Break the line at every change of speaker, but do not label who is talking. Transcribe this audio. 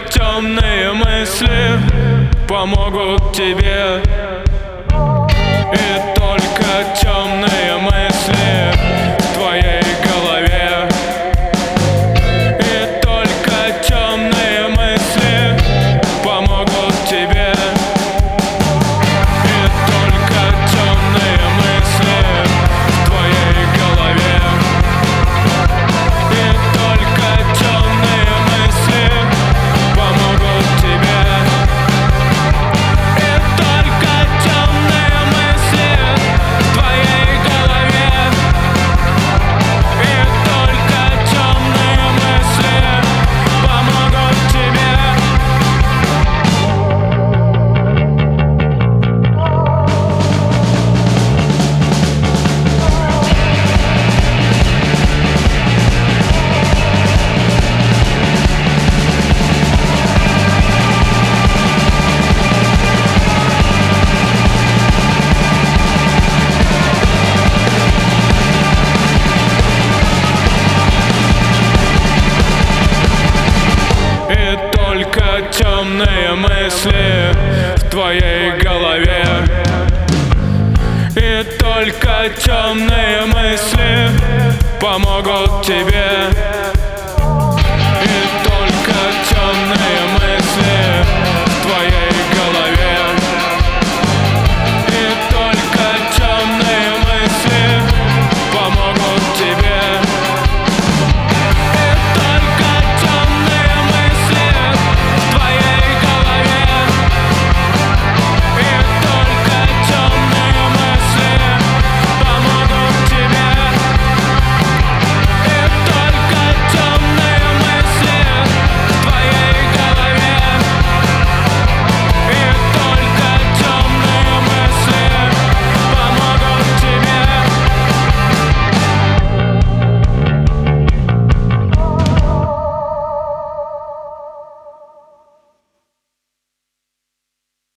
темные мысли помогут тебе. И только темные мысли в твоей голове. И только темные мысли помогут тебе. И только темные мысли в твоей голове. И только темные мысли помогут тебе. И только темные мысли в твоей голове. И только темные мысли помогут тебе. И только темные мысли в твоей голове. И только темные мысли помогут тебе.